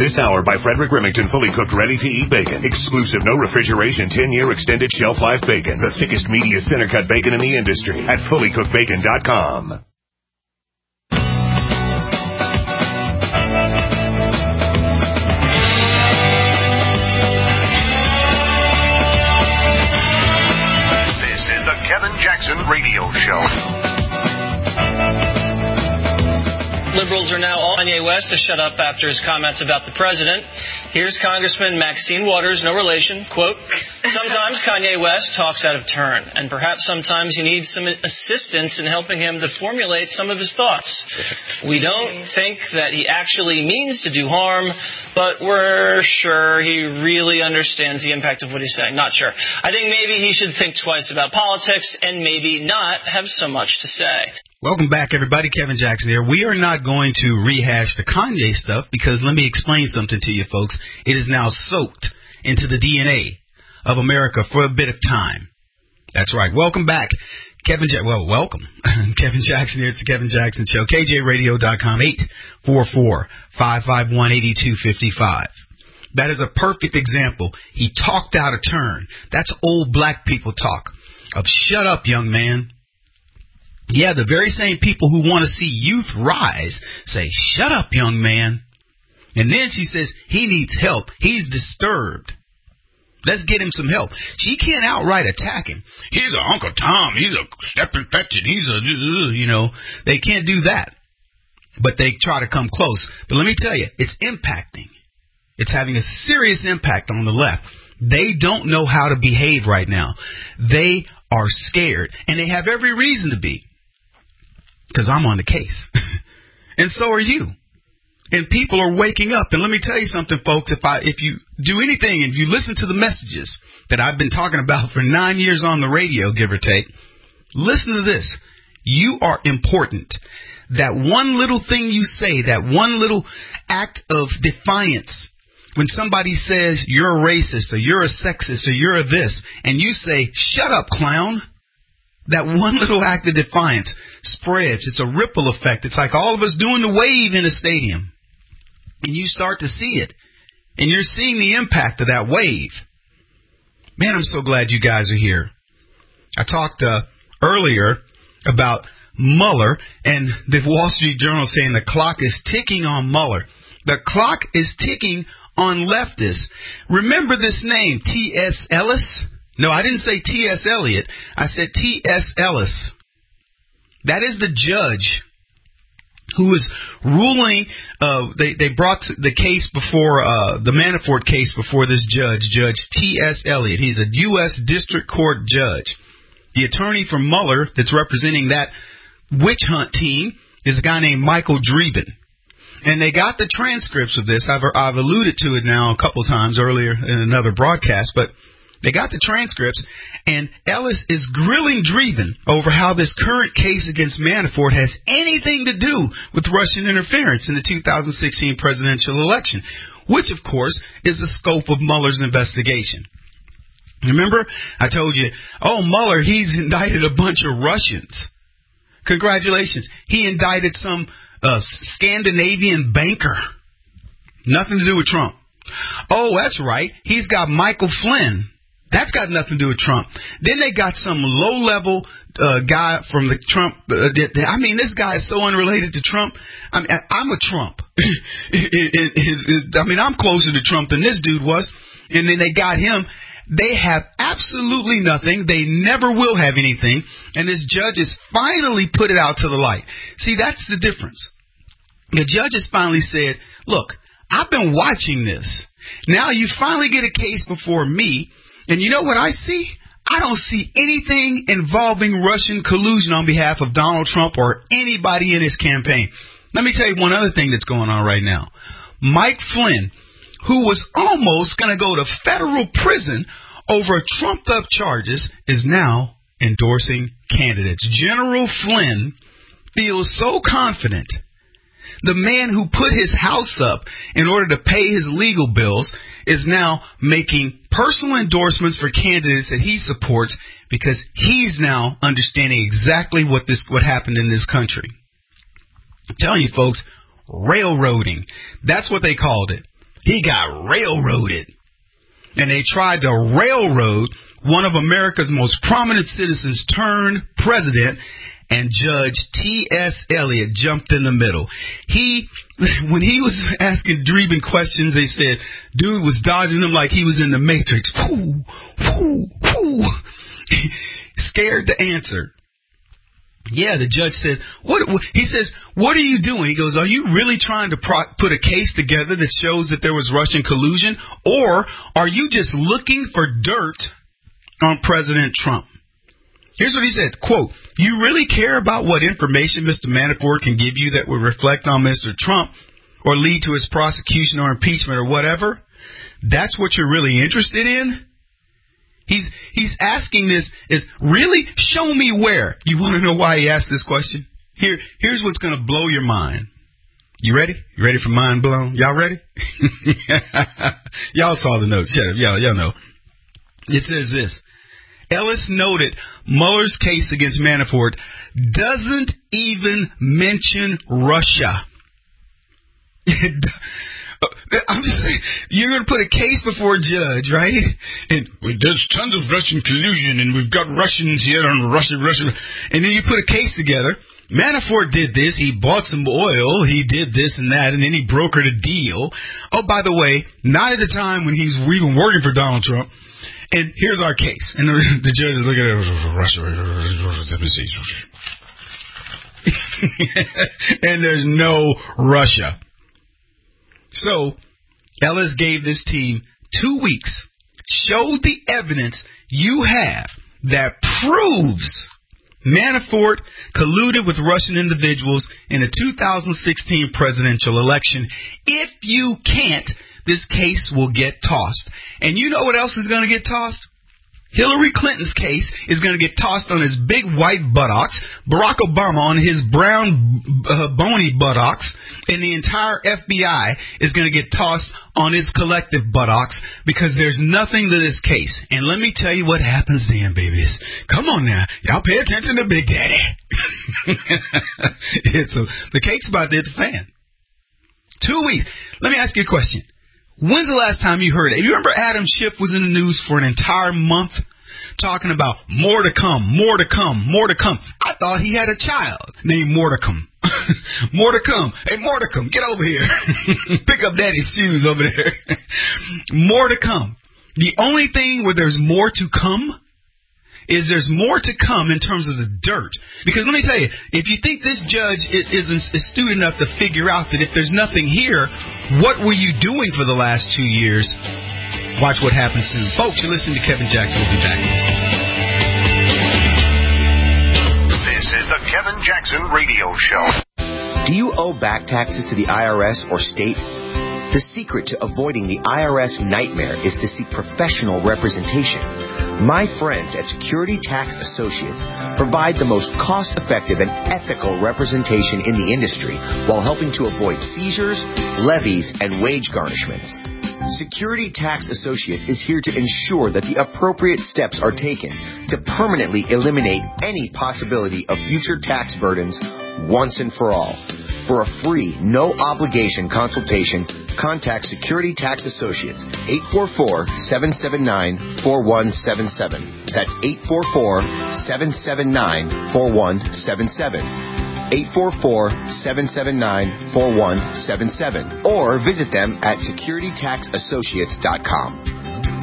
This hour by Frederick Remington, fully cooked, ready-to-eat bacon. Exclusive, no refrigeration, 10-year extended shelf life bacon. The thickest, meatiest center-cut bacon in the industry at fullycookedbacon.com. This is the Kevin Jackson Radio Show. Liberals are now all Kanye West to shut up after his comments about the president. Here's Congressman Maxine Waters, no relation, quote, "Sometimes Kanye West talks out of turn, and perhaps sometimes he needs some assistance in helping him to formulate some of his thoughts. We don't think that he actually means to do harm, but we're sure he really understands the impact of what he's saying. Not sure. I think maybe he should think twice about politics and maybe not have so much to say." Welcome back, everybody. Kevin Jackson here. We are not going to rehash the Kanye stuff because let me explain something to you, folks. It is now soaked into the DNA of America for a bit of time. That's right. Welcome back. Welcome. Kevin Jackson here. It's the Kevin Jackson Show. KJRadio.com, 844-551-8255. That is a perfect example. He talked out of turn. That's old black people talk of shut up, young man. Yeah, the very same people who want to see youth rise say, shut up, young man. And then she says, he needs help. He's disturbed. Let's get him some help. She can't outright attack him. He's a Uncle Tom. He's a stepping fetching. He's a, they can't do that. But they try to come close. But let me tell you, it's impacting. It's having a serious impact on the left. They don't know how to behave right now. They are scared. And they have every reason to be. Because I'm on the case. And so are you. And people are waking up. And let me tell you something, folks. If you do anything, if you listen to the messages that I've been talking about for 9 years on the radio, give or take, listen to this. You are important. That one little thing you say, that one little act of defiance, when somebody says you're a racist or you're a sexist or you're a this, and you say, shut up, clown. That one little act of defiance spreads. It's a ripple effect. It's like all of us doing the wave in a stadium. And you start to see it. And you're seeing the impact of that wave. Man, I'm so glad you guys are here. I talked earlier about Mueller and the Wall Street Journal saying the clock is ticking on Mueller. The clock is ticking on leftists. Remember this name, T.S. Ellis? No, I didn't say T.S. Eliot. I said T.S. Ellis. That is the judge who is ruling. They brought the case before, the Manafort case before this judge, Judge T.S. Eliot. He's a U.S. District Court judge. The attorney for Mueller that's representing that witch hunt team is a guy named Michael Dreeben. And they got the transcripts of this. I've alluded to it now a couple times earlier in another broadcast, but they got the transcripts, and Ellis is grilling Dreeben over how this current case against Manafort has anything to do with Russian interference in the 2016 presidential election, which, of course, is the scope of Mueller's investigation. Remember, I told you, Mueller, he's indicted a bunch of Russians. Congratulations. He indicted some Scandinavian banker. Nothing to do with Trump. Oh, that's right. He's got Michael Flynn. That's got nothing to do with Trump. Then they got some low-level guy from the Trump. This guy is so unrelated to Trump. I'm a Trump. I'm closer to Trump than this dude was. And then they got him. They have absolutely nothing. They never will have anything. And this judge has finally put it out to the light. See, that's the difference. The judge has finally said, look, I've been watching this. Now you finally get a case before me. And you know what I see? I don't see anything involving Russian collusion on behalf of Donald Trump or anybody in his campaign. Let me tell you one other thing that's going on right now. Mike Flynn, who was almost going to go to federal prison over trumped-up charges, is now endorsing candidates. General Flynn feels so confident. The man who put his house up in order to pay his legal bills is now making personal endorsements for candidates that he supports because he's now understanding exactly what happened in this country. I'm telling you, folks, railroading. That's what they called it. He got railroaded. And they tried to railroad one of America's most prominent citizens turned president, and Judge T.S. Eliot jumped in the middle. When he was asking Dreeben questions, they said, dude was dodging them like he was in the Matrix. Whoo, whoo, whoo. Scared to answer. Yeah, the judge said, he says, what are you doing? He goes, are you really trying to put a case together that shows that there was Russian collusion? Or are you just looking for dirt on President Trump? Here's what he said, quote, you really care about what information Mr. Manafort can give you that would reflect on Mr. Trump or lead to his prosecution or impeachment or whatever? That's what you're really interested in? He's asking this is really show me where. You want to know why he asked this question? Here's what's going to blow your mind. You ready? You ready for mind blown? Y'all ready? Y'all saw the note. Shut up. Y'all know. It says this. Ellis noted Mueller's case against Manafort doesn't even mention Russia. I'm just saying, you're going to put a case before a judge, right? And there's tons of Russian collusion, and we've got Russians here on Russia. And then you put a case together. Manafort did this. He bought some oil. He did this and that, and then he brokered a deal. Oh, by the way, not at the time when he's even working for Donald Trump. And here's our case. And the judge is looking at Russia. Let me see. And there's no Russia. So, Ellis gave this team 2 weeks, showed the evidence you have that proves Manafort colluded with Russian individuals in the 2016 presidential election. If you can't, this case will get tossed. And you know what else is going to get tossed? Hillary Clinton's case is going to get tossed on his big white buttocks, Barack Obama on his brown bony buttocks, and the entire FBI is going to get tossed on its collective buttocks because there's nothing to this case. And let me tell you what happens then, babies. Come on now. Y'all pay attention to Big Daddy. The cake's about to hit the fan. 2 weeks. Let me ask you a question. When's the last time you heard it? You remember Adam Schiff was in the news for an entire month talking about more to come, more to come, more to come. I thought he had a child named Mordecum. More to come. Hey, Mordecum, get over here. Pick up Daddy's shoes over there. More to come. The only thing where there's more to come is there's more to come in terms of the dirt. Because let me tell you, if you think this judge is astute enough to figure out that if there's nothing here, what were you doing for the last 2 years? Watch what happens soon. Folks, you're listening to Kevin Jackson. We'll be back next time. This is the Kevin Jackson Radio Show. Do you owe back taxes to the IRS or state? The secret to avoiding the IRS nightmare is to seek professional representation. My friends at Security Tax Associates provide the most cost-effective and ethical representation in the industry while helping to avoid seizures, levies, and wage garnishments. Security Tax Associates is here to ensure that the appropriate steps are taken to permanently eliminate any possibility of future tax burdens once and for all. For a free, no-obligation consultation, contact Security Tax Associates, 844-779-4177. That's 844-779-4177. 844-779-4177. Or visit them at securitytaxassociates.com.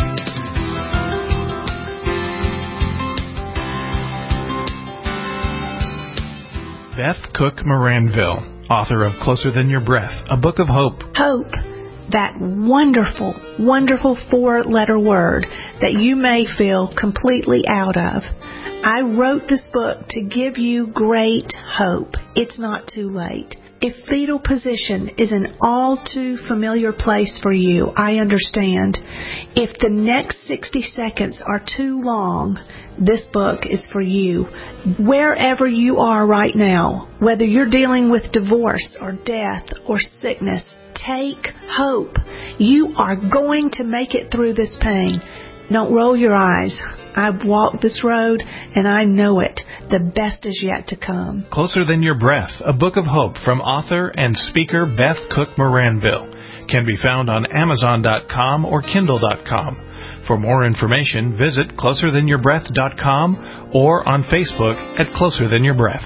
Beth Cook Moranville, author of Closer Than Your Breath, a book of hope. Hope, that wonderful, wonderful 4-letter word that you may feel completely out of. I wrote this book to give you great hope. It's not too late. If fetal position is an all too familiar place for you, I understand. If the next 60 seconds are too long, this book is for you. Wherever you are right now, whether you're dealing with divorce or death or sickness, take hope. You are going to make it through this pain. Don't roll your eyes. I've walked this road, and I know it. The best is yet to come. Closer Than Your Breath, a book of hope from author and speaker Beth Cook Moranville. can be found on Amazon.com or Kindle.com. For more information, visit closerthanYourBreath.com or on Facebook at Closer Than Your Breath.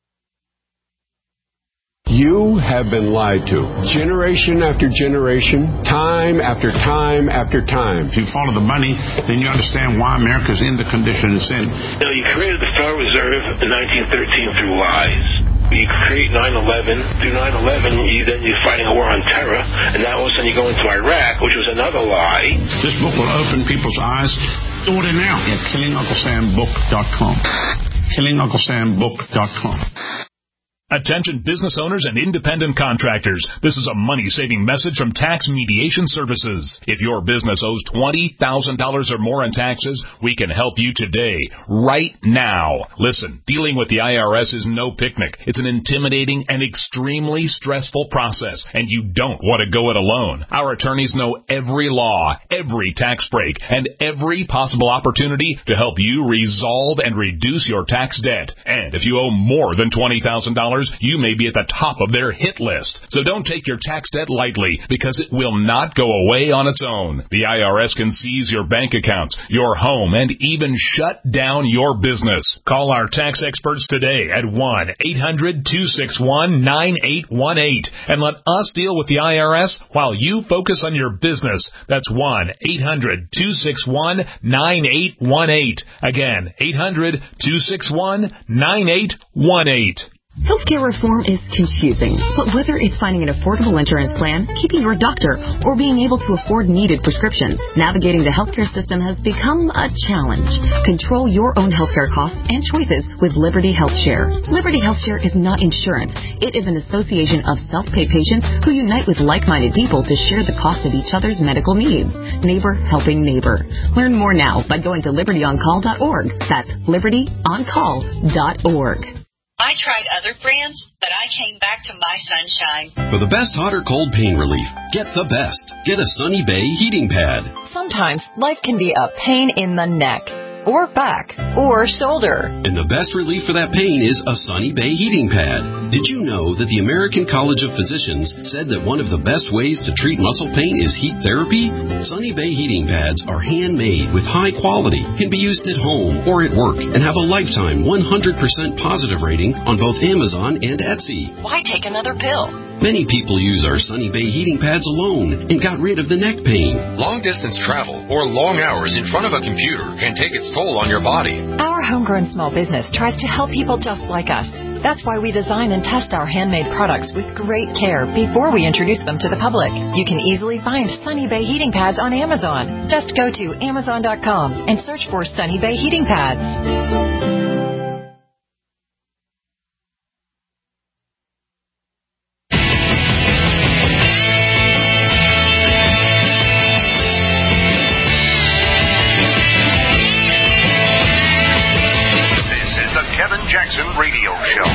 You have been lied to. Generation after generation, time after time after time. If you follow the money, then you understand why America's in the condition it's in. You created the Federal Reserve in 1913 through lies. You create 9/11. Through 9/11, you're fighting a war on terror, and now all of a sudden you go into Iraq, which was another lie. This book will open people's eyes. Order now at KillingUncleSamBook.com. KillingUncleSamBook.com. Attention business owners and independent contractors. This is a money-saving message from Tax Mediation Services. If your business owes $20,000 or more in taxes, we can help you today, right now. Listen, dealing with the IRS is no picnic. It's an intimidating and extremely stressful process, and you don't want to go it alone. Our attorneys know every law, every tax break, and every possible opportunity to help you resolve and reduce your tax debt. And if you owe more than $20,000, you may be at the top of their hit list. So don't take your tax debt lightly, because it will not go away on its own. The IRS can seize your bank accounts, your home, and even shut down your business. Call our tax experts today at 1-800-261-9818 and let us deal with the IRS while you focus on your business. That's 1-800-261-9818. Again, 800-261-9818. Healthcare reform is confusing, but whether it's finding an affordable insurance plan, keeping your doctor, or being able to afford needed prescriptions, navigating the healthcare system has become a challenge. Control your own healthcare costs and choices with Liberty HealthShare. Liberty HealthShare is not insurance. It is an association of self-pay patients who unite with like-minded people to share the cost of each other's medical needs. Neighbor helping neighbor. Learn more now by going to libertyoncall.org. That's libertyoncall.org. I tried other brands, but I came back to My Sunshine. For the best hot or cold pain relief, get the best. Get a Sunny Bay heating pad. Sometimes life can be a pain in the neck, or back, or shoulder. And the best relief for that pain is a Sunny Bay heating pad. Did you know that the American College of Physicians said that one of the best ways to treat muscle pain is heat therapy? Sunny Bay heating pads are handmade with high quality, can be used at home or at work, and have a lifetime 100% positive rating on both Amazon and Etsy. Why take another pill? Many people use our Sunny Bay heating pads alone and got rid of the neck pain. Long-distance travel or long hours in front of a computer can take its toll on your body. Our homegrown small business tries to help people just like us. That's why we design and test our handmade products with great care before we introduce them to the public. You can easily find Sunny Bay heating pads on Amazon. Just go to Amazon.com and search for Sunny Bay heating pads. Radio show.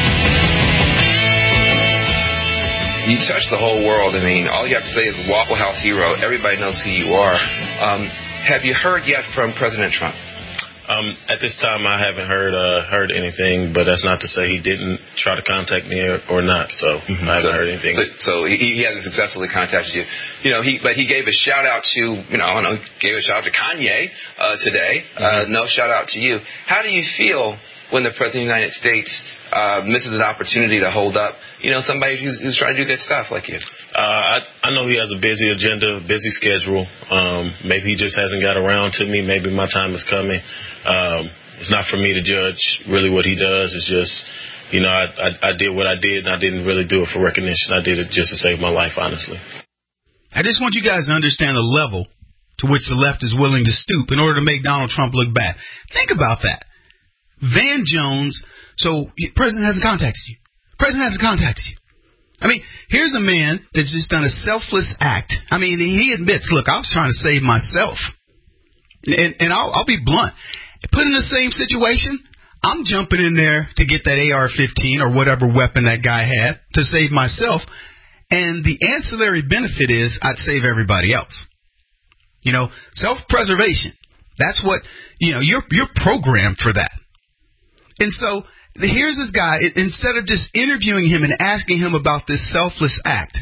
You touch the whole world. I mean, all you have to say is Waffle House hero. Everybody knows who you are. Have you heard yet from President Trump? At this time, I haven't heard anything, but that's not to say he didn't try to contact me or not. So I haven't heard anything. So he hasn't successfully contacted you. But he gave a shout out to gave a shout out to Kanye today. No shout out to you. How do you feel when the President of the United States misses an opportunity to hold up, somebody who's trying to do good stuff like you? I know he has a busy agenda, busy schedule. Maybe he just hasn't got around to me. Maybe my time is coming. It's not for me to judge really what he does. It's just, I did what I did, and I didn't really do it for recognition. I did it just to save my life, honestly. I just want you guys to understand the level to which the left is willing to stoop in order to make Donald Trump look bad. Think about that. Van Jones, so the president hasn't contacted you. President hasn't contacted you. I mean, here's a man that's just done a selfless act. I mean, he admits, look, I was trying to save myself. And I'll be blunt. Put in the same situation, I'm jumping in there to get that AR-15 or whatever weapon that guy had to save myself. And the ancillary benefit is I'd save everybody else. Self-preservation. That's what, you're programmed for that. And so here's this guy, instead of just interviewing him and asking him about this selfless act,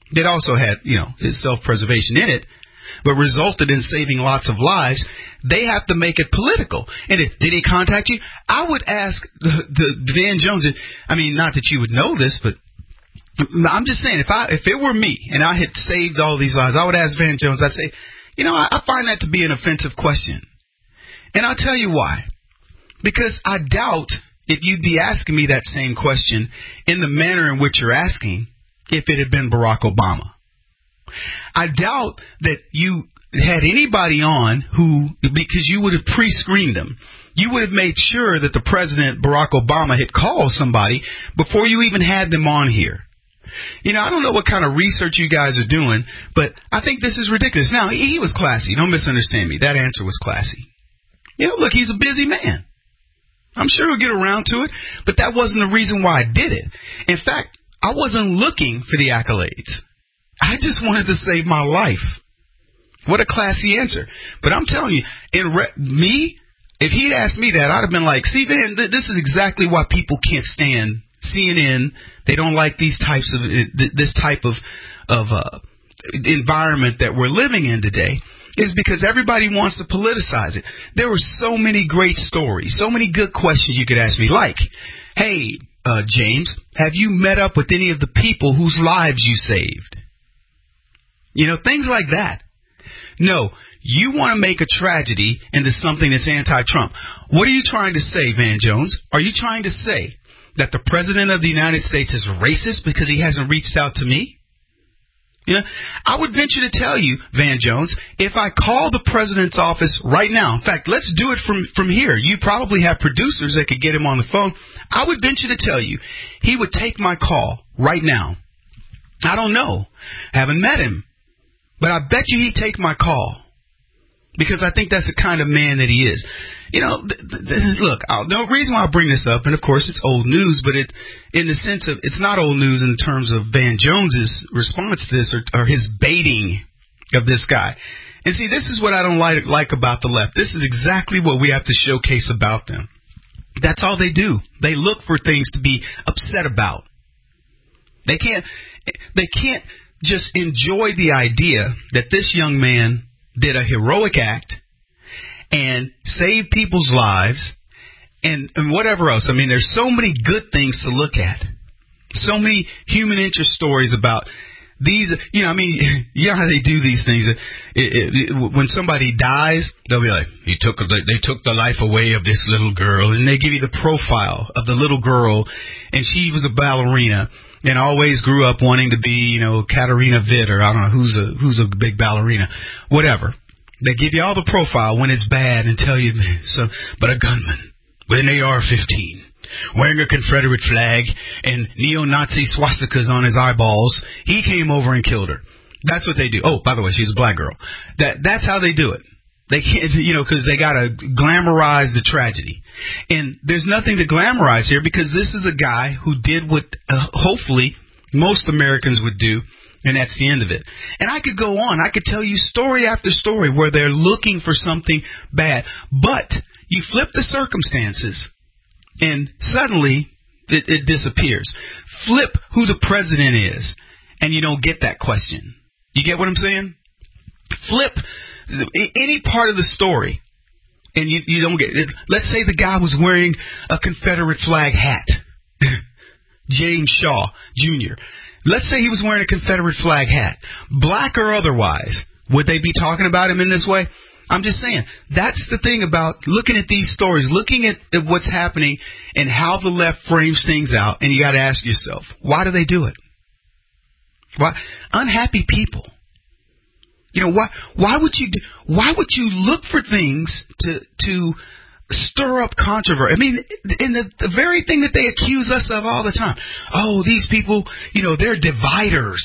that also had, his self-preservation in it, but resulted in saving lots of lives, they have to make it political. And did he contact you? I would ask the Van Jones, not that you would know this, but I'm just saying, if it were me and I had saved all these lives, I would ask Van Jones, I'd say, I find that to be an offensive question. And I'll tell you why. Because I doubt if you'd be asking me that same question in the manner in which you're asking if it had been Barack Obama. I doubt that you had anybody on because you would have pre-screened them. You would have made sure that the president, Barack Obama, had called somebody before you even had them on here. I don't know what kind of research you guys are doing, but I think this is ridiculous. Now, he was classy. Don't misunderstand me. That answer was classy. Look, he's a busy man. I'm sure he'll get around to it, but that wasn't the reason why I did it. In fact, I wasn't looking for the accolades. I just wanted to save my life. What a classy answer. But I'm telling you, if he'd asked me that, I'd have been like, see, Van, this is exactly why people can't stand CNN. They don't like this type of environment that we're living in today, is because everybody wants to politicize it. There were so many great stories, so many good questions you could ask me, like, hey, James, have you met up with any of the people whose lives you saved? Things like that. No, you want to make a tragedy into something that's anti-Trump. What are you trying to say, Van Jones? Are you trying to say that the President of the United States is racist because he hasn't reached out to me? I would venture to tell you, Van Jones, if I call the President's office right now, in fact, let's do it from here. You probably have producers that could get him on the phone. I would venture to tell you he would take my call right now. I don't know. Haven't met him. But I bet you he'd take my call, because I think that's the kind of man that he is. Look, the reason why I bring this up, and of course it's old news, but in the sense of it's not old news in terms of Van Jones's response to this or his baiting of this guy. And see, this is what I don't like about the left. This is exactly what we have to showcase about them. That's all they do. They look for things to be upset about. They can't just enjoy the idea that this young man did a heroic act and saved people's lives and whatever else. There's so many good things to look at. So many human interest stories about these, how they do these things. When somebody dies, they'll be like, they took the life away of this little girl, and they give you the profile of the little girl, and she was a ballerina and always grew up wanting to be, Katarina Witt, or I don't know who's a big ballerina, whatever. They give you all the profile when it's bad and tell you, but a gunman with an AR-15. Wearing a Confederate flag and neo-Nazi swastikas on his eyeballs, he came over and killed her. That's what they do. Oh, by the way, she's a black girl. That's how they do it. They can't, because they got to glamorize the tragedy. And there's nothing to glamorize here, because this is a guy who did what hopefully most Americans would do, and that's the end of it. And I could go on. I could tell you story after story where they're looking for something bad. But you flip the circumstances, and suddenly it disappears. Flip who the president is, and you don't get that question. You get what I'm saying? Flip any part of the story, and you don't get it. Let's say the guy was wearing a Confederate flag hat. James Shaw Jr. Let's say he was wearing a Confederate flag hat, black or otherwise. Would they be talking about him in this way? I'm just saying, that's the thing about looking at these stories, looking at what's happening and how the left frames things out, and you got to ask yourself, why do they do it? Why? Unhappy people. Why would you look for things to stir up controversy? In the very thing that they accuse us of all the time. Oh, these people, they're dividers.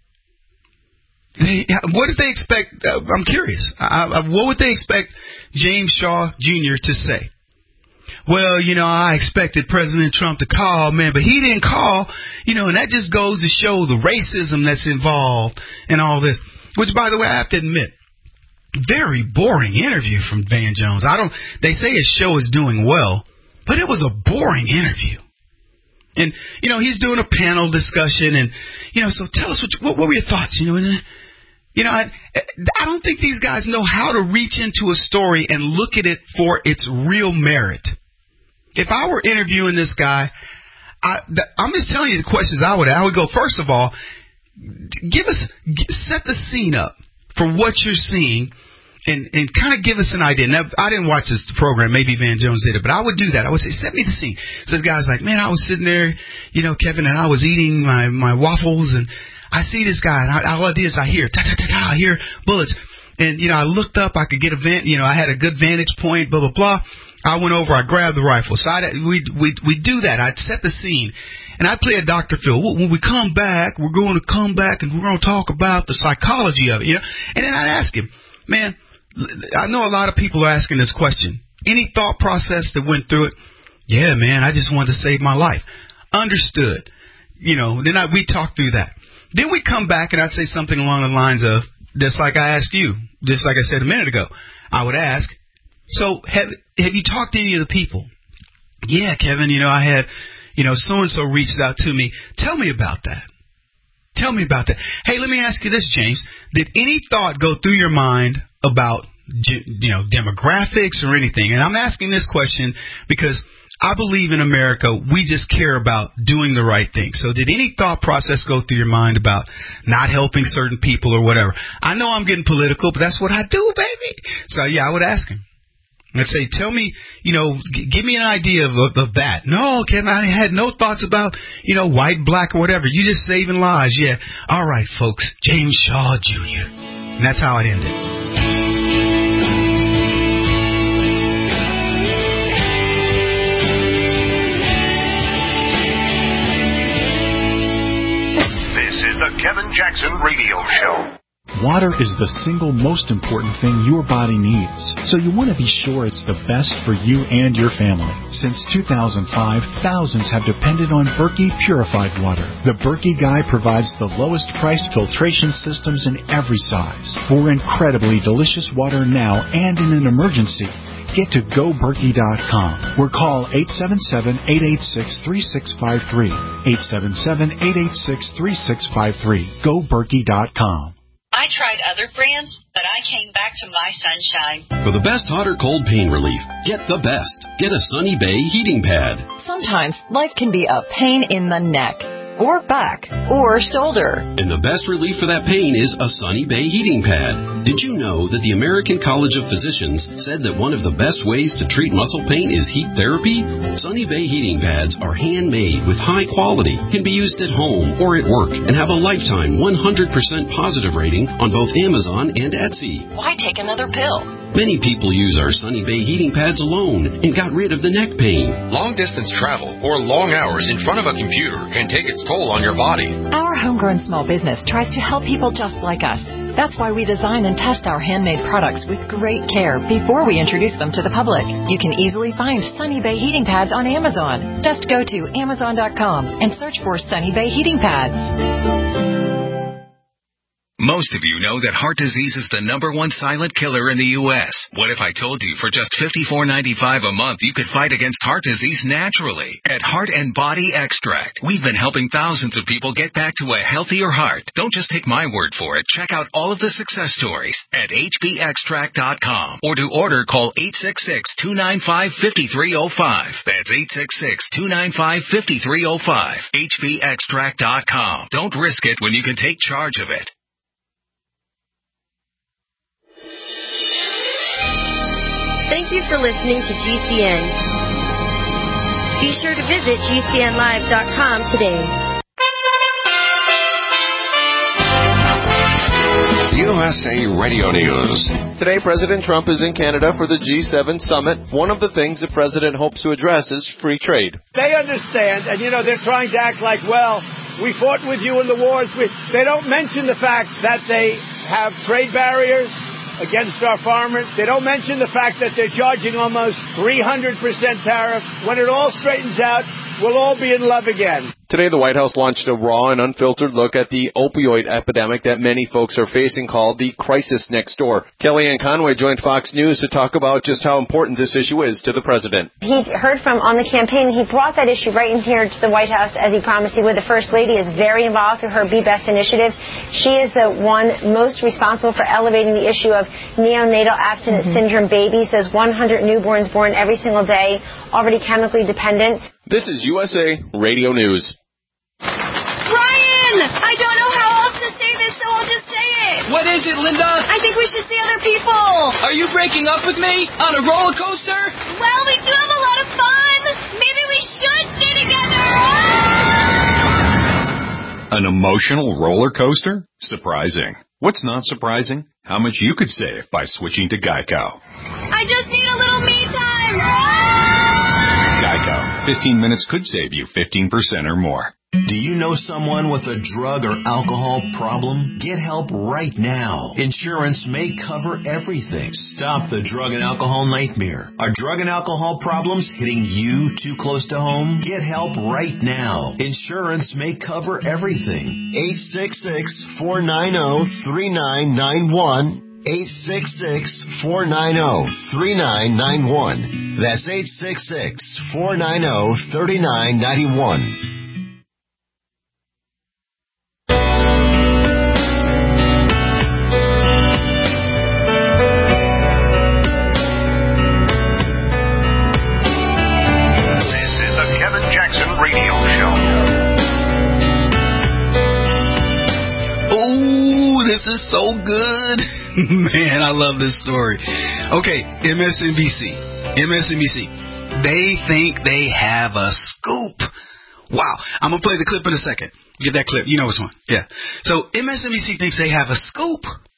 What did they expect? I'm curious. What would they expect James Shaw Jr. to say? Well, I expected President Trump to call, man, but he didn't call, and that just goes to show the racism that's involved and all this. Which, by the way, I have to admit, very boring interview from Van Jones. They say his show is doing well, but it was a boring interview. And, he's doing a panel discussion, and, so tell us what were your thoughts, I don't think these guys know how to reach into a story and look at it for its real merit. If I were interviewing this guy, I'm just telling you the questions I would go, first of all, set the scene up for what you're seeing and kind of give us an idea. Now, I didn't watch this program. Maybe Van Jones did it, but I would do that. I would say, set me the scene. So the guy's like, man, I was sitting there, Kevin, and I was eating my waffles, and I see this guy, and all I did is I hear, I hear bullets. And, I looked up, I could get I had a good vantage point, blah, blah, blah. I went over, I grabbed the rifle. So we do that. I'd set the scene. And I'd play a Dr. Phil. When we come back, we're going to come back and we're going to talk about the psychology of it, And then I'd ask him, man, I know a lot of people are asking this question. Any thought process that went through it? Yeah, man, I just wanted to save my life. Understood. Then we talk through that. Then we come back and I'd say something along the lines of, just like I asked you, just like I said a minute ago, I would ask, so have you talked to any of the people? Yeah, Kevin, I had, so-and-so reached out to me. Tell me about that. Tell me about that. Hey, let me ask you this, James. Did any thought go through your mind about, demographics or anything? And I'm asking this question because I believe in America, we just care about doing the right thing. So did any thought process go through your mind about not helping certain people or whatever? I know I'm getting political, but that's what I do, baby. So, yeah, I would ask him. I'd say, tell me, give me an idea of that. No, Kevin, I had no thoughts about, white, black, or whatever. You just saving lives. Yeah. All right, folks. James Shaw Jr. And that's how it ended. This is the Kevin Jackson Radio Show. Water is the single most important thing your body needs, so you want to be sure it's the best for you and your family. Since 2005, thousands have depended on Berkey purified water. The Berkey Guy provides the lowest priced filtration systems in every size. For incredibly delicious water now and in an emergency, get to GoBerkey.com or call 877-886-3653. 877-886-3653. GoBerkey.com. I tried other brands, but I came back to my Sunshine. For the best hot or cold pain relief, get the best. Get a Sunny Bay heating pad. Sometimes life can be a pain in the neck, or back, or shoulder. And the best relief for that pain is a Sunny Bay heating pad. Did you know that the American College of Physicians said that one of the best ways to treat muscle pain is heat therapy? Sunny Bay heating pads are handmade with high quality, can be used at home or at work, and have a lifetime 100% positive rating on both Amazon and Etsy. Why take another pill? Many people use our Sunny Bay heating pads alone and got rid of the neck pain. Long-distance travel or long hours in front of a computer can take its toll on your body. Our homegrown small business tries to help people just like us. That's why we design and test our handmade products with great care before we introduce them to the public. You can easily find Sunny Bay heating pads on Amazon. Just go to Amazon.com and search for Sunny Bay heating pads. Most of you know that heart disease is the #1 silent killer in the U.S. What if I told you for just $54.95 a month you could fight against heart disease naturally? At Heart and Body Extract, we've been helping thousands of people get back to a healthier heart. Don't just take my word for it. Check out all of the success stories at hbextract.com. Or to order, call 866-295-5305. That's 866-295-5305. hbextract.com. Don't risk it when you can take charge of it. Thank you for listening to GCN. Be sure to visit GCNlive.com today. USA Radio News. Today, President Trump is in Canada for the G7 summit. One of the things the president hopes to address is free trade. They understand, and they're trying to act like, well, we fought with you in the wars. They don't mention the fact that they have trade barriers against our farmers. They don't mention the fact that they're charging almost 300% tariff. When it all straightens out, we'll all be in love again. Today, the White House launched a raw and unfiltered look at the opioid epidemic that many folks are facing, called the Crisis Next Door. Kellyanne Conway joined Fox News to talk about just how important this issue is to the president. He heard from on the campaign. He brought that issue right in here to the White House, as he promised he would. The First Lady is very involved through her Be Best initiative. She is the one most responsible for elevating the issue of neonatal abstinence syndrome babies. There's 100 newborns born every single day, already chemically dependent. This is USA Radio News. Brian! I don't know how else to say this, so I'll just say it. What is it, Linda? I think we should see other people. Are you breaking up with me? On a roller coaster? Well, we do have a lot of fun. Maybe we should stay together. An emotional roller coaster? Surprising. What's not surprising? How much you could save by switching to Geico. I just need a little me time. Geico. 15 minutes could save you 15% or more. Do you know someone with a drug or alcohol problem? Get help right now. Insurance may cover everything. Stop the drug and alcohol nightmare. Are drug and alcohol problems hitting you too close to home? Get help right now. Insurance may cover everything. 866-490-3991. 866-490-3991. That's 866-490-3991. Radio show. Oh, this is so good. Man, I love this story. Okay, MSNBC. They think they have a scoop. Wow. I'm going to play the clip in a second. Get that clip. You know which one. Yeah. So MSNBC thinks they have a scoop.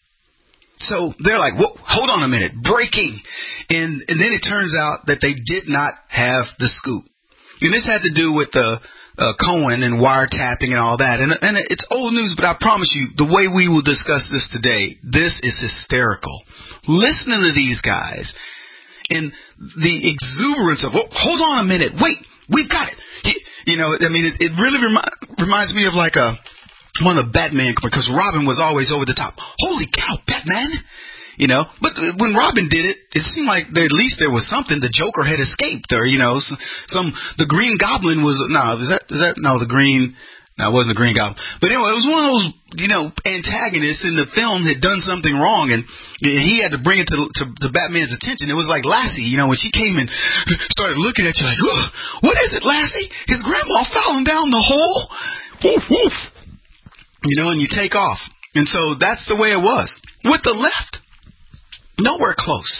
So they're like, whoa, hold on a minute. Breaking. And then it turns out that they did not have the scoop. And this had to do with the Cohen and wiretapping and all that. And it's old news, but I promise you, the way we will discuss this today, this is hysterical. Listening to these guys and the exuberance of, oh, hold on a minute, wait, we've got it. You know, I mean, it really reminds me of like one of the Batman, because Robin was always over the top. Holy cow, Batman! You know, but when Robin did it, it seemed like at least there was something. The Joker had escaped, or you know, the Green Goblin was it wasn't the Green Goblin. But anyway, it was one of those, you know, antagonists in the film had done something wrong, and he had to bring it to Batman's attention. It was like Lassie, you know, when she came and started looking at you like, what is it, Lassie? His grandma falling down the hole? Woof, woof. You know, and you take off. And so that's the way it was. With the left, nowhere close.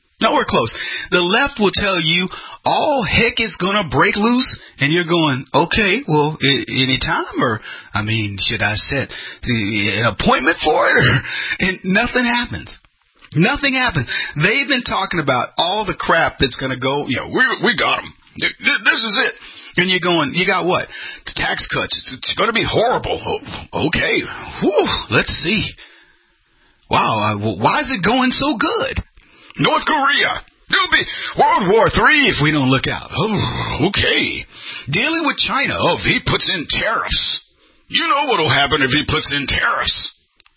The left will tell you all heck is going to break loose, and you're going, okay, well, any time, or, I mean, should I set an appointment for it? And nothing happens. They've been talking about all the crap that's going to go, you know, we got them. This is it. And you're going, you got what? The tax cuts. It's going to be horrible. Okay. Whew, let's see. Wow, why is it going so good? North Korea. It'll be World War III if we don't look out. Oh, okay. Dealing with China. Oh, if he puts in tariffs. You know what'll happen if he puts in tariffs.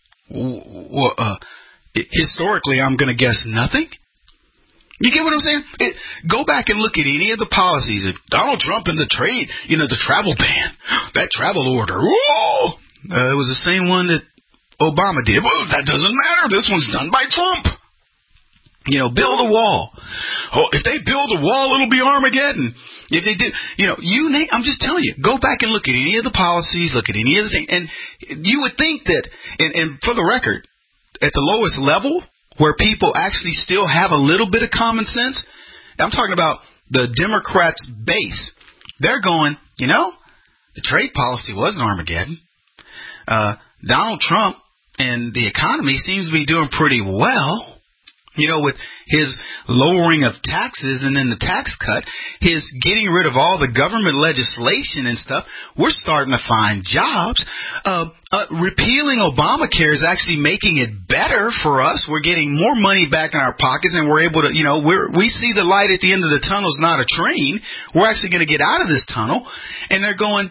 Historically, I'm going to guess nothing. You get what I'm saying? Go back and look at any of the policies. If Donald Trump and the trade, you know, the travel ban, that travel order. Whoa! It was the same one that Obama did. Well, that doesn't matter. This one's done by Trump. You know, build a wall. Oh, if they build a wall, it'll be Armageddon. If they did, you know, I'm just telling you, go back and look at any of the policies, look at any of the things, and you would think that, and for the record, at the lowest level, where people actually still have a little bit of common sense, I'm talking about the Democrats' base. They're going, you know, the trade policy wasn't Armageddon. Donald Trump and the economy seems to be doing pretty well. You know, with his lowering of taxes and then the tax cut, his getting rid of all the government legislation and stuff, we're starting to find jobs. Repealing Obamacare is actually making it better for us. We're getting more money back in our pockets, and we're able to, you know, we see the light at the end of the tunnel is not a train. We're actually going to get out of this tunnel. And they're going,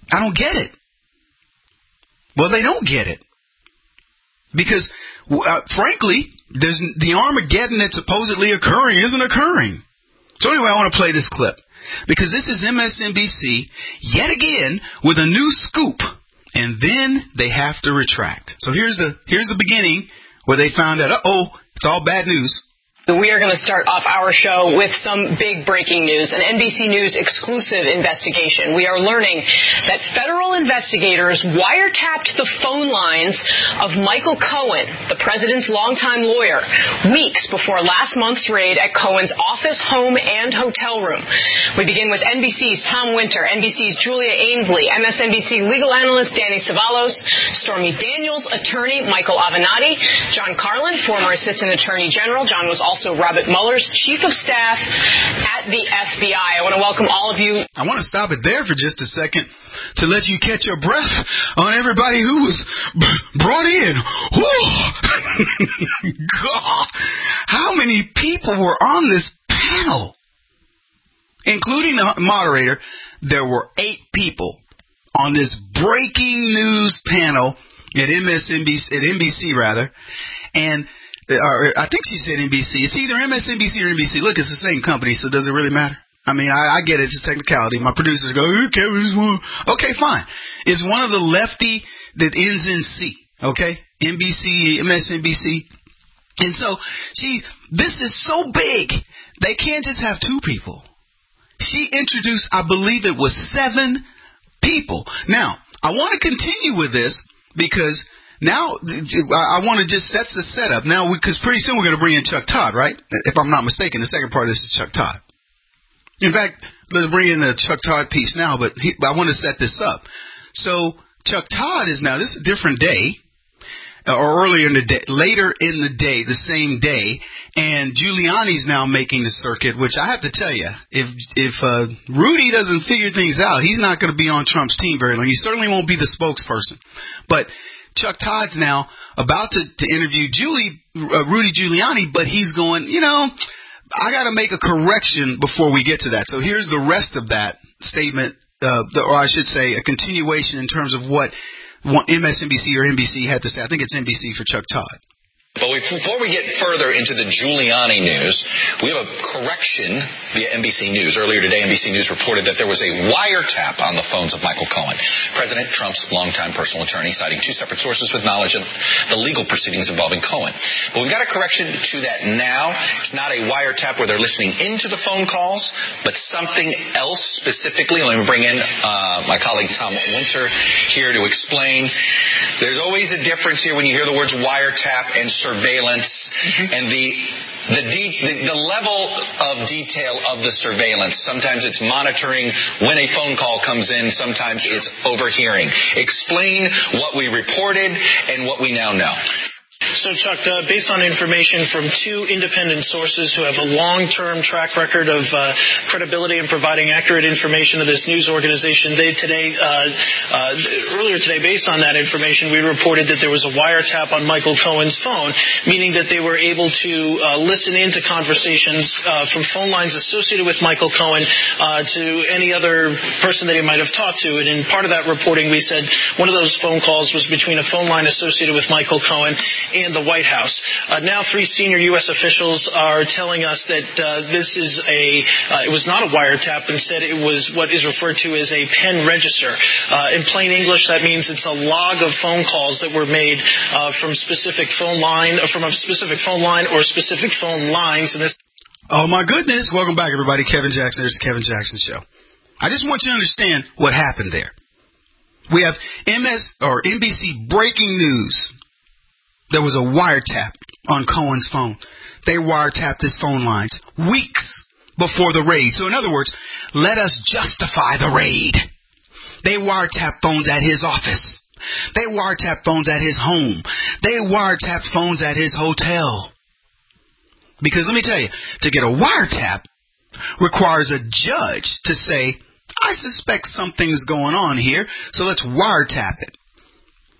I don't get it. Well, they don't get it. Because, frankly, the Armageddon that's supposedly occurring isn't occurring. So anyway, I want to play this clip. Because this is MSNBC, yet again, with a new scoop. And then they have to retract. So here's the beginning where they found out, it's all bad news. We are going to start off our show with some big breaking news, an NBC News exclusive investigation. We are learning that federal investigators wiretapped the phone lines of Michael Cohen, the president's longtime lawyer, weeks before last month's raid at Cohen's office, home, and hotel room. We begin with NBC's Tom Winter, NBC's Julia Ainsley, MSNBC legal analyst Danny Cevallos, Stormy Daniels' attorney Michael Avenatti, John Carlin, former assistant attorney general. John was also Robert Mueller's chief of staff at the FBI. I want to welcome all of you. I want to stop it there for just a second to let you catch your breath on everybody who was brought in. God, how many people were on this panel? Including the moderator, there were 8 people on this breaking news panel at NBC, and I think she said NBC. It's either MSNBC or NBC. Look, it's the same company, so does it really matter? I mean, I get it. It's a technicality. My producers go, okay, fine. It's one of the lefty that ends in C, okay? NBC, MSNBC. And so this is so big, they can't just have 2 people. She introduced, I believe it was 7 people. Now, I want to continue with this because now, I want to that's the setup. Now, because pretty soon we're going to bring in Chuck Todd, right? If I'm not mistaken, the second part of this is Chuck Todd. In fact, let's bring in the Chuck Todd piece now, but I want to set this up. So, Chuck Todd is now, this is a different day, or earlier in the day, later in the day, the same day, and Giuliani's now making the circuit, which I have to tell you, if Rudy doesn't figure things out, he's not going to be on Trump's team very long. He certainly won't be the spokesperson. But Chuck Todd's now about to interview Rudy Giuliani, but he's going, I got to make a correction before we get to that. So here's the rest of that statement, or I should say a continuation in terms of what MSNBC or NBC had to say. I think it's NBC for Chuck Todd. But before we get further into the Giuliani news, we have a correction via NBC News. Earlier today, NBC News reported that there was a wiretap on the phones of Michael Cohen, President Trump's longtime personal attorney, citing 2 separate sources with knowledge of the legal proceedings involving Cohen. But we've got a correction to that now. It's not a wiretap where they're listening into the phone calls, but something else specifically. Let me bring in my colleague Tom Winter here to explain. There's always a difference here when you hear the words wiretap and surveillance, and the level of detail of the surveillance. Sometimes it's monitoring when a phone call comes in. Sometimes it's overhearing. Explain what we reported and what we now know. So, Chuck, based on information from 2 independent sources who have a long-term track record of credibility in providing accurate information to this news organization, earlier today, based on that information, we reported that there was a wiretap on Michael Cohen's phone, meaning that they were able to listen into conversations from phone lines associated with Michael Cohen to any other person that he might have talked to. And in part of that reporting, we said one of those phone calls was between a phone line associated with Michael Cohen and the White House. Now 3 senior U.S. officials are telling us that this is it was not a wiretap. Instead, it was what is referred to as a pen register. In plain English, that means it's a log of phone calls that were made from a specific phone line or specific phone lines. And this. Oh my goodness! Welcome back, everybody. Kevin Jackson. There's the Kevin Jackson Show. I just want you to understand what happened there. We have NBC breaking news. There was a wiretap on Cohen's phone. They wiretapped his phone lines weeks before the raid. So in other words, let us justify the raid. They wiretapped phones at his office. They wiretapped phones at his home. They wiretapped phones at his hotel. Because let me tell you, to get a wiretap requires a judge to say, I suspect something's going on here, so let's wiretap it.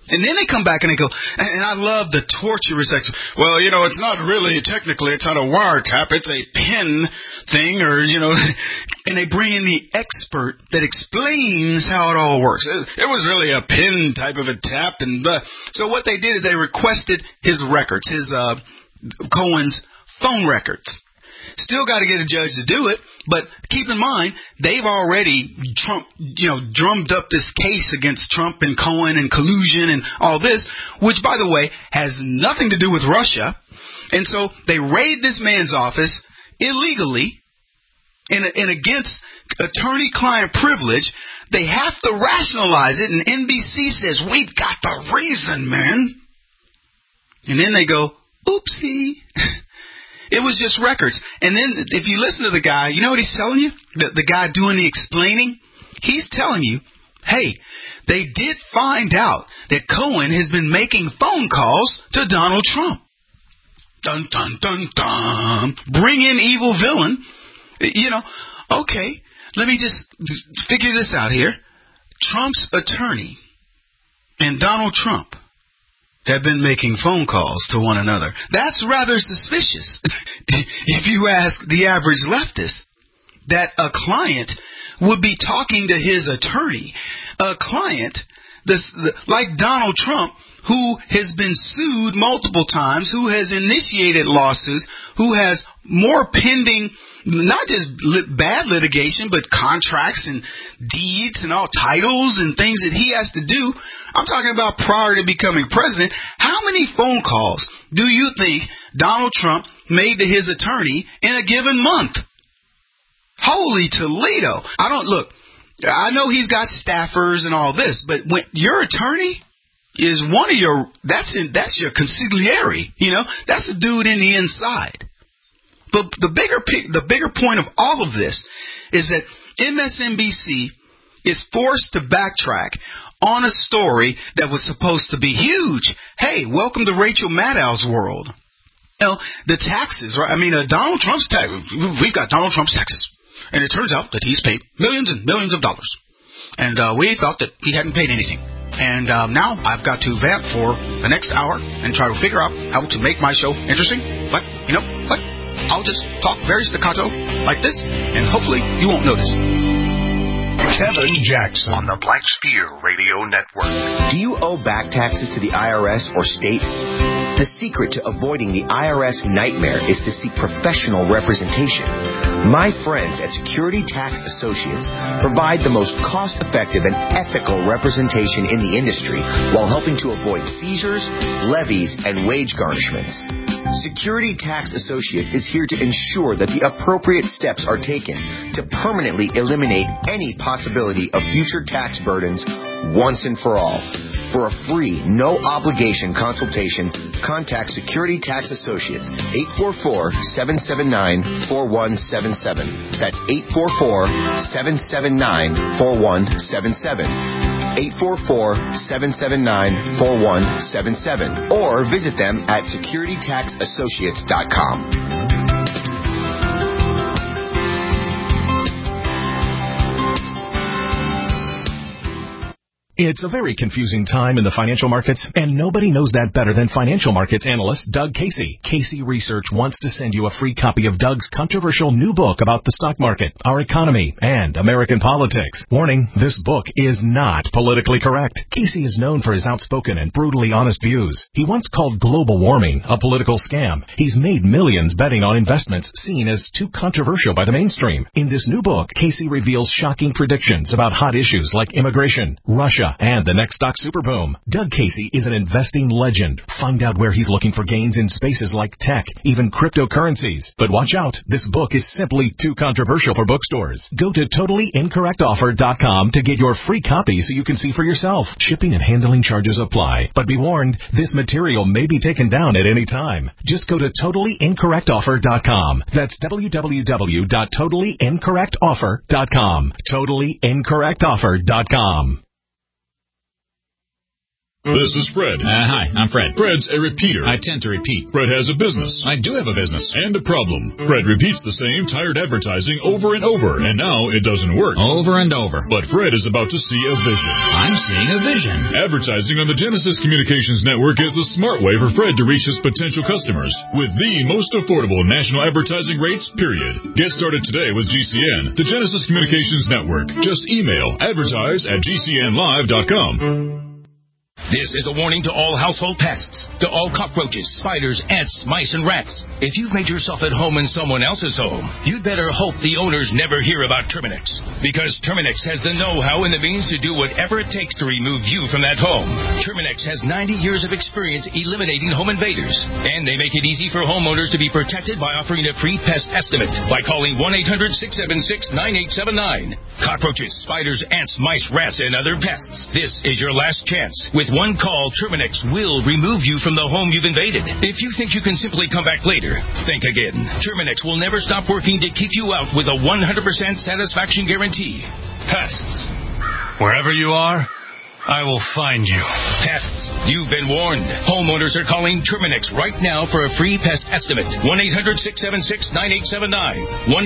And then they come back and they go, and I love the torturous section. Well, you know, it's not really, technically, it's not a wiretap. It's a pin thing or, you know, and they bring in the expert that explains how it all works. It was really a pin type of a tap. And so what they did is they requested his records, Cohen's phone records. Still got to get a judge to do it, but keep in mind, they've already drummed up this case against Trump and Cohen and collusion and all this, which, by the way, has nothing to do with Russia. And so they raid this man's office illegally and against attorney-client privilege. They have to rationalize it, and NBC says, we've got the reason, man. And then they go, oopsie. It was just records. And then if you listen to the guy, you know what he's telling you? The guy doing the explaining? He's telling you, hey, they did find out that Cohen has been making phone calls to Donald Trump. Dun, dun, dun, dun. Bring in evil villain. You know, okay, let me just figure this out here. Trump's attorney and Donald Trump have been making phone calls to one another. That's rather suspicious, if you ask the average leftist, that a client would be talking to his attorney. A client, like Donald Trump, who has been sued multiple times, who has initiated lawsuits, who has more pending, not just bad litigation, but contracts and deeds and all titles and things that he has to do. I'm talking about prior to becoming president. How many phone calls do you think Donald Trump made to his attorney in a given month? Holy Toledo. I know he's got staffers and all this, but when your attorney is one of your, that's your consigliere, you know, that's a dude in the inside. But the bigger point of all of this is that MSNBC is forced to backtrack on a story that was supposed to be huge. Hey, welcome to Rachel Maddow's world. You know, the taxes, right? I mean, Donald Trump's tax. We've got Donald Trump's taxes. And it turns out that he's paid millions and millions of dollars. And we thought that he hadn't paid anything. And now I've got to vamp for the next hour and try to figure out how to make my show interesting. But, you know, what? I'll just talk very staccato like this, and hopefully you won't notice. Kevin Jackson on the Black Spear Radio Network. Do you owe back taxes to the IRS or state? The secret to avoiding the IRS nightmare is to seek professional representation. My friends at Security Tax Associates provide the most cost-effective and ethical representation in the industry while helping to avoid seizures, levies, and wage garnishments. Security Tax Associates is here to ensure that the appropriate steps are taken to permanently eliminate any possibility of future tax burdens once and for all. For a free, no-obligation consultation, contact Security Tax Associates, 844-779-4177. That's 844-779-4177. 844-779-4177. Or visit them at securitytaxassociates.com. It's a very confusing time in the financial markets, and nobody knows that better than financial markets analyst Doug Casey. Casey Research wants to send you a free copy of Doug's controversial new book about the stock market, our economy, and American politics. Warning, this book is not politically correct. Casey is known for his outspoken and brutally honest views. He once called global warming a political scam. He's made millions betting on investments seen as too controversial by the mainstream. In this new book, Casey reveals shocking predictions about hot issues like immigration, Russia, and the next stock superboom. Doug Casey is an investing legend. Find out where he's looking for gains in spaces like tech, even cryptocurrencies. But watch out, this book is simply too controversial for bookstores. Go to totallyincorrectoffer.com to get your free copy so you can see for yourself. Shipping and handling charges apply. But be warned, this material may be taken down at any time. Just go to totallyincorrectoffer.com. That's www.totallyincorrectoffer.com. totallyincorrectoffer.com. This is Fred. Hi, I'm Fred. Fred's a repeater. I tend to repeat. Fred has a business. I do have a business. And a problem. Fred repeats the same tired advertising over and over, and now it doesn't work. Over and over. But Fred is about to see a vision. I'm seeing a vision. Advertising on the Genesis Communications Network is the smart way for Fred to reach his potential customers with the most affordable national advertising rates, period. Get started today with GCN, the Genesis Communications Network. Just email advertise@gcnlive.com. This is a warning to all household pests, to all cockroaches, spiders, ants, mice, and rats. If you've made yourself at home in someone else's home, you'd better hope the owners never hear about Terminix. Because Terminix has the know-how and the means to do whatever it takes to remove you from that home. Terminix has 90 years of experience eliminating home invaders. And they make it easy for homeowners to be protected by offering a free pest estimate by calling 1-800-676-9879. Cockroaches, spiders, ants, mice, rats, and other pests. This is your last chance. With one call, Terminix will remove you from the home you've invaded. If you think you can simply come back later, think again. Terminix will never stop working to keep you out with a 100% satisfaction guarantee. Pests. Wherever you are, I will find you. Pests. You've been warned. Homeowners are calling Terminix right now for a free pest estimate. 1-800-676-9879.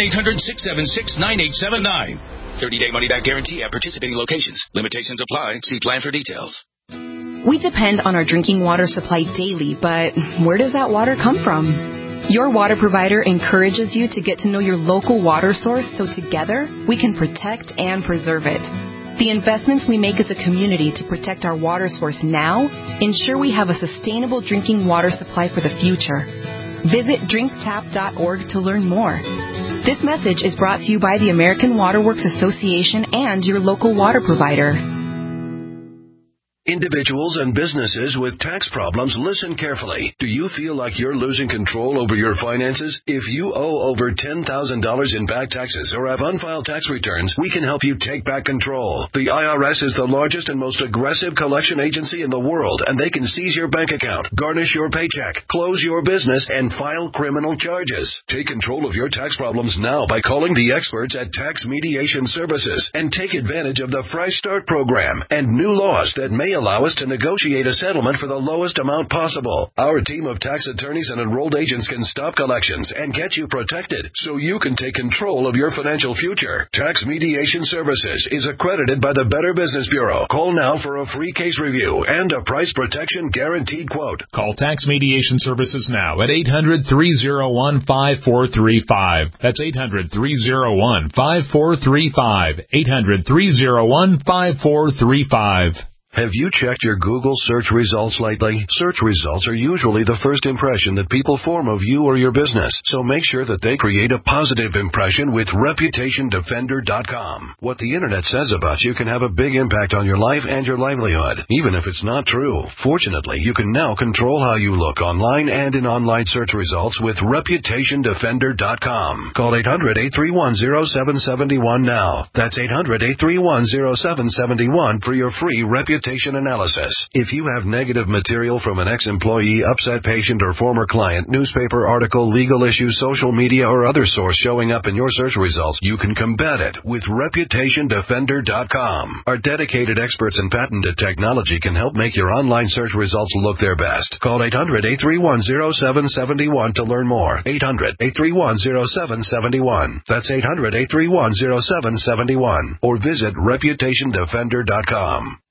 1-800-676-9879. 30-day money-back guarantee at participating locations. Limitations apply. See plan for details. We depend on our drinking water supply daily, but where does that water come from? Your water provider encourages you to get to know your local water source so together we can protect and preserve it. The investments we make as a community to protect our water source now ensure we have a sustainable drinking water supply for the future. Visit drinktap.org to learn more. This message is brought to you by the American Water Works Association and your local water provider. Individuals and businesses with tax problems, listen carefully. Do you feel like you're losing control over your finances? If you owe over $10,000 in back taxes or have unfiled tax returns, we can help you take back control. The IRS is the largest and most aggressive collection agency in the world, and they can seize your bank account, garnish your paycheck, close your business, and file criminal charges. Take control of your tax problems now by calling the experts at Tax Mediation Services and take advantage of the Fresh Start program and new laws that may allow us to negotiate a settlement for the lowest amount possible. Our team of tax attorneys and enrolled agents can stop collections and get you protected so you can take control of your financial future. Tax Mediation Services is accredited by the Better Business Bureau. Call now for a free case review and a price protection guaranteed quote. Call Tax Mediation Services now at 800-301-5435. That's 800-301-5435. 800-301-5435. Have you checked your Google search results lately? Search results are usually the first impression that people form of you or your business, so make sure that they create a positive impression with ReputationDefender.com. What the Internet says about you can have a big impact on your life and your livelihood, even if it's not true. Fortunately, you can now control how you look online and in online search results with ReputationDefender.com. Call 800-831-0771 now. That's 800-831-0771 for your free reputation analysis. If you have negative material from an ex-employee, upset patient, or former client, newspaper article, legal issue, social media, or other source showing up in your search results, you can combat it with ReputationDefender.com. Our dedicated experts in patented technology can help make your online search results look their best. Call 800-831-0771 to learn more. 800-831-0771. That's 800-831-0771. Or visit ReputationDefender.com.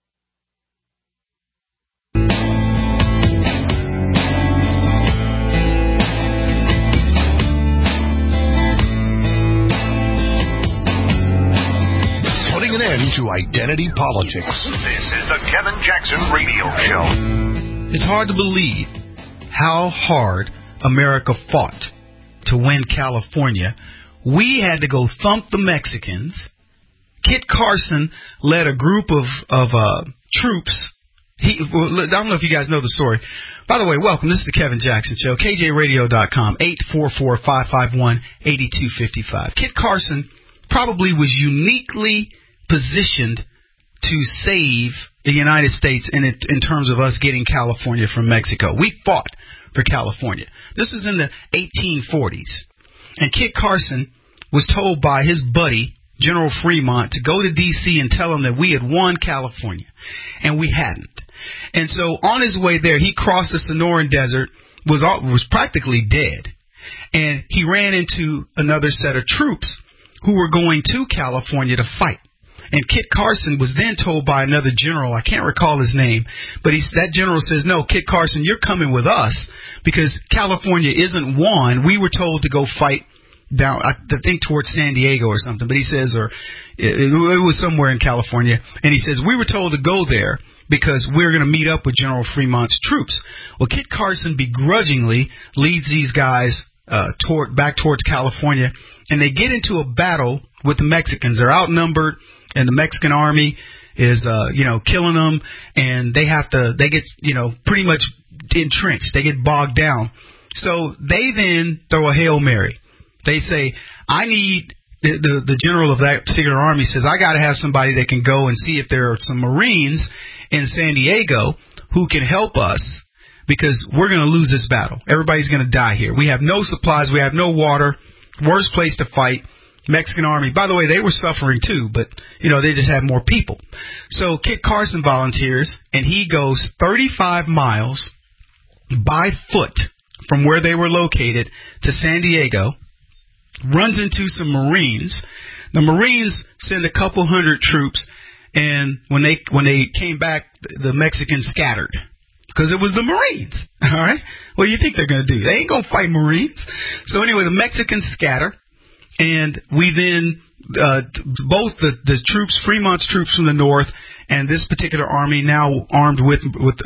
To identity politics. This is the Kevin Jackson Radio Show. It's hard to believe how hard America fought to win California. We had to go thump the Mexicans. Kit Carson led a group of troops. I don't know if you guys know the story. By the way, welcome. This is the Kevin Jackson Show. KJRadio.com, 844-551-8255. Kit Carson probably was uniquely positioned to save the United States in terms of us getting California from Mexico. We fought for California. This is in the 1840s. And Kit Carson was told by his buddy, General Fremont to go to D.C. and tell him that we had won California, and we hadn't. And so on his way there, he crossed the Sonoran Desert, was practically dead, and he ran into another set of troops who were going to California to fight. And Kit Carson was then told by another general, I can't recall his name, but that general says, no, Kit Carson, you're coming with us because California isn't won. We were told to go fight down, I think towards San Diego or something, but he says, or it was somewhere in California, and he says, we were told to go there because we're going to meet up with General Fremont's troops. Well, Kit Carson begrudgingly leads these guys back towards California, and they get into a battle with the Mexicans. They're outnumbered, and the Mexican army is, killing them, and they get, pretty much entrenched. They get bogged down. So they then throw a Hail Mary. They say, I need, the general of that particular army says, I got to have somebody that can go and see if there are some Marines in San Diego who can help us because we're going to lose this battle. Everybody's going to die here. We have no supplies. We have no water. Worst place to fight. Mexican army. By the way, they were suffering too, but, they just had more people. So Kit Carson volunteers, and he goes 35 miles by foot from where they were located to San Diego, runs into some Marines. The Marines send a couple hundred troops, and when they came back, the Mexicans scattered because it was the Marines. All right? What do you think they're going to do? They ain't going to fight Marines. So anyway, the Mexicans scatter. And we then, both the troops, Fremont's troops from the north, and this particular army now armed with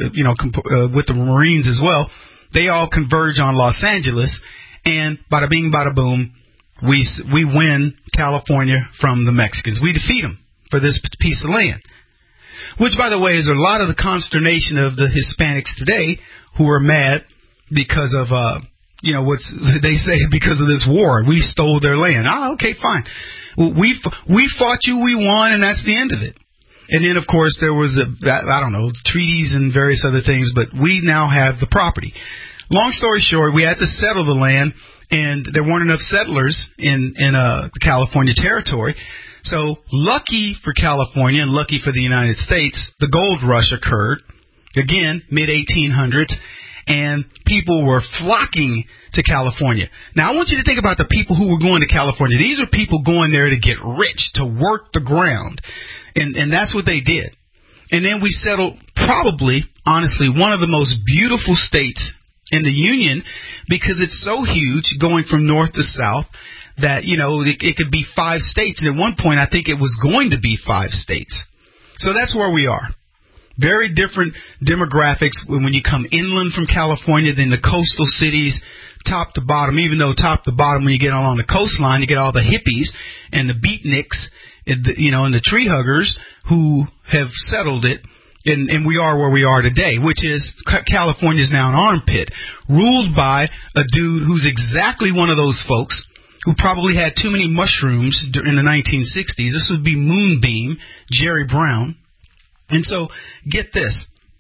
the Marines as well, they all converge on Los Angeles, and bada bing, bada boom, we win California from the Mexicans. We defeat them for this piece of land. Which, by the way, is a lot of the consternation of the Hispanics today who are mad because of, they say because of this war. We stole their land. Okay, fine. Well, we fought you, we won, and that's the end of it. And then, of course, there was, treaties and various other things, but we now have the property. Long story short, we had to settle the land, and there weren't enough settlers in the California territory. So, lucky for California and lucky for the United States, the gold rush occurred, again, mid-1800s, and people were flocking to California. Now, I want you to think about the people who were going to California. These are people going there to get rich, to work the ground, and that's what they did. And then we settled probably, honestly, one of the most beautiful states in the Union because it's so huge going from north to south that, it could be 5 states. And at one point, I think it was going to be 5 states. So that's where we are. Very different demographics when you come inland from California than the coastal cities, top to bottom. Even though top to bottom, when you get along the coastline, you get all the hippies and the beatniks, and the tree huggers who have settled it. And we are where we are today, which is California's now an armpit, ruled by a dude who's exactly one of those folks who probably had too many mushrooms in the 1960s. This would be Moonbeam, Jerry Brown. And so, get this.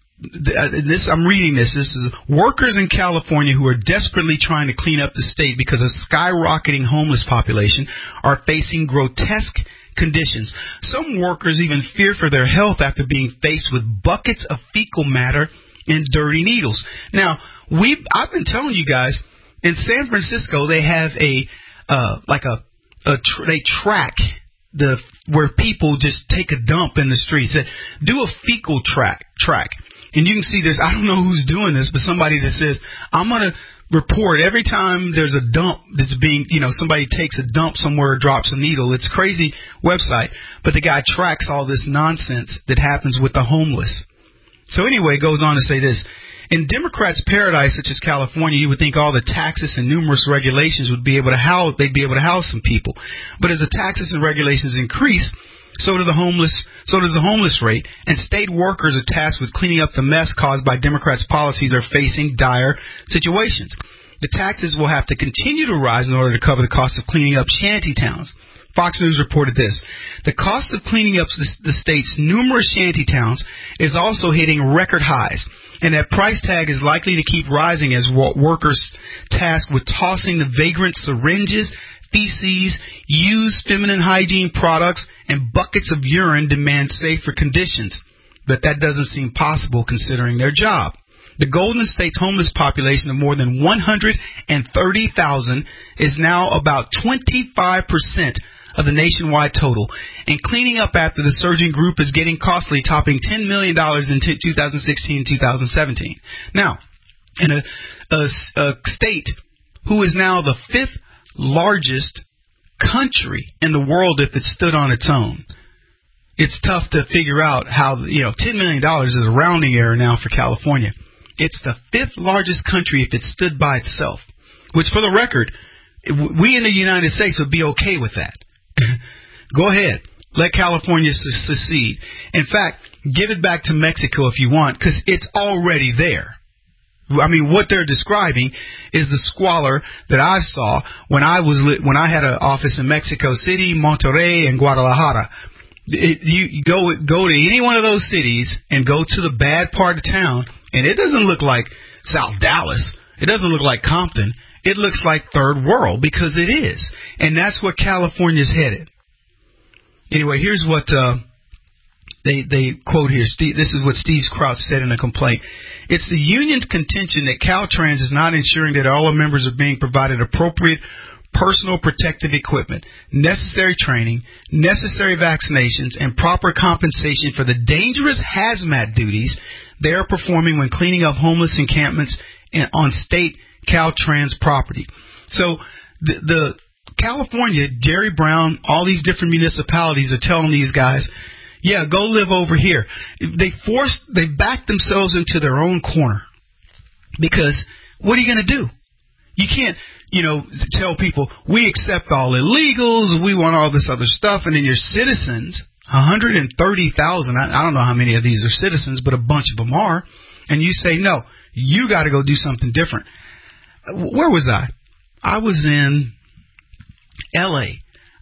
I'm reading this. This is workers in California who are desperately trying to clean up the state because of skyrocketing homeless population are facing grotesque conditions. Some workers even fear for their health after being faced with buckets of fecal matter and dirty needles. Now, I've been telling you guys, in San Francisco, they have they track where people just take a dump in the streets. Do a fecal track. And you can see I don't know who's doing this, but somebody that says, I'm going to report every time there's a dump that's being, somebody takes a dump somewhere or drops a needle. It's a crazy website, but the guy tracks all this nonsense that happens with the homeless. So anyway, it goes on to say this. In Democrats' paradise, such as California, you would think all the taxes and numerous regulations they'd be able to house some people. But as the taxes and regulations increase, so does the homeless rate, and state workers are tasked with cleaning up the mess caused by Democrats' policies are facing dire situations. The taxes will have to continue to rise in order to cover the cost of cleaning up shanty towns. Fox News reported this. The cost of cleaning up the state's numerous shanty towns is also hitting record highs, and that price tag is likely to keep rising as workers tasked with tossing the vagrant syringes, feces, used feminine hygiene products, and buckets of urine demand safer conditions. But that doesn't seem possible considering their job. The Golden State's homeless population of more than 130,000 is now about 25% of the nationwide total. And cleaning up after the surging group is getting costly, topping $10 million in 2016-2017. Now, in a state who is now the 5th largest country in the world if it stood on its own, it's tough to figure out how, $10 million is a rounding error now for California. It's the 5th largest country if it stood by itself, which, for the record, we in the United States would be okay with that. Go ahead. Let California secede. In fact, give it back to Mexico if you want, because it's already there. I mean, what they're describing is the squalor that I saw when I had an office in Mexico City, Monterrey, and Guadalajara. You go to any one of those cities and go to the bad part of town, and it doesn't look like South Dallas. It doesn't look like Compton. It looks like third world, because it is. And that's where California's headed. Anyway, here's what they quote here. This is what Steve Crouch said in a complaint. It's the union's contention that Caltrans is not ensuring that all members are being provided appropriate personal protective equipment, necessary training, necessary vaccinations, and proper compensation for the dangerous hazmat duties they are performing when cleaning up homeless encampments on state Caltrans property. So the California, Jerry Brown, all these different municipalities are telling these guys, yeah, go live over here. They backed themselves into their own corner, because what are you going to do? You can't, tell people we accept all illegals, we want all this other stuff, and then your citizens, 130,000, I don't know how many of these are citizens, but a bunch of them are, and you say, no, you got to go do something different. Where was I? I was in L.A.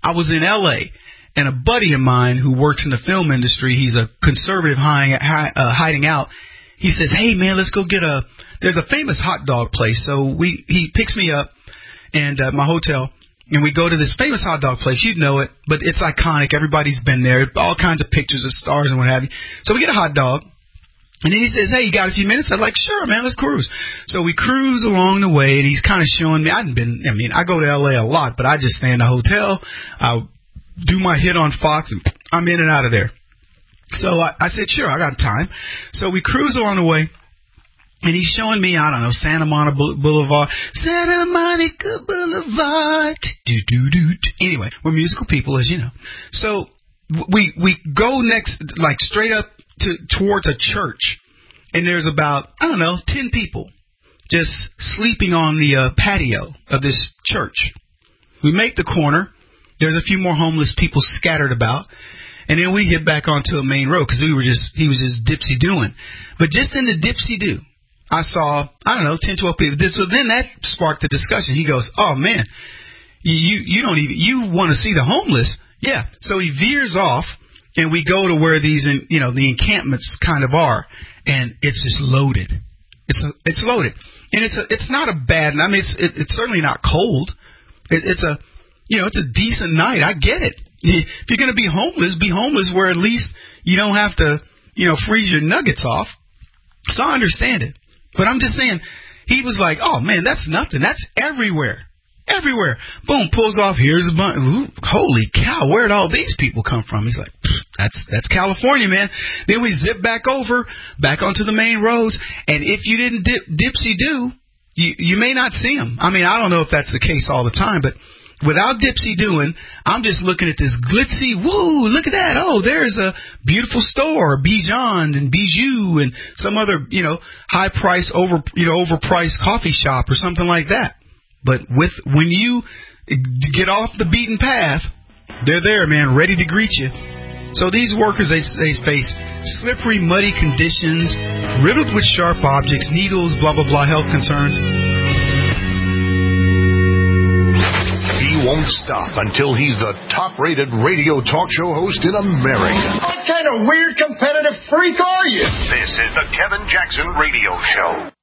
And a buddy of mine who works in the film industry, he's a conservative hiding out. He says, hey, man, let's go there's a famous hot dog place. So he picks me up and my hotel, and we go to this famous hot dog place. You'd know it, but it's iconic. Everybody's been there. All kinds of pictures of stars and what have you. So we get a hot dog. And then he says, hey, you got a few minutes? I'm like, sure, man, let's cruise. So we cruise along the way, and he's kind of showing me. I go to L.A. a lot, but I just stay in a hotel. I do my hit on Fox, and I'm in and out of there. So I said, sure, I got time. So we cruise along the way, and he's showing me, I don't know, Santa Monica Boulevard. Santa Monica Boulevard. Anyway, we're musical people, as you know. So we go next, like straight up towards a church, and there's about, 10 people just sleeping on the patio of this church. We make the corner. There's a few more homeless people scattered about, and then we hit back onto a main road because he was just dipsy-doing. But just in the dipsy-do, I saw, 10, 12 people. So then that sparked the discussion. He goes, oh, man, you want to see the homeless? Yeah. So he veers off, and we go to where these, the encampments kind of are, and it's just loaded. It's loaded, and it's not a bad. It's certainly not cold. It's a decent night. I get it. If you're going to be homeless where at least you don't have to, freeze your nuggets off. So I understand it, but I'm just saying, he was like, oh man, that's nothing. That's everywhere. Everywhere. Boom, pulls off. Here's a bunch. Holy cow, where'd all these people come from? He's like, that's California, man. Then we zip back onto the main roads. And if you didn't dipsy-do, you may not see them. I don't know if that's the case all the time, but without dipsy-doing, I'm just looking at this glitzy, woo, look at that. Oh, there's a beautiful store, Bijan and Bijou and some other, high price, overpriced coffee shop or something like that. But when you get off the beaten path, they're there, man, ready to greet you. So these workers, they face slippery, muddy conditions, riddled with sharp objects, needles, blah, blah, blah, health concerns. He won't stop until he's the top-rated radio talk show host in America. What kind of weird competitive freak are you? This is the Kevin Jackson Radio Show.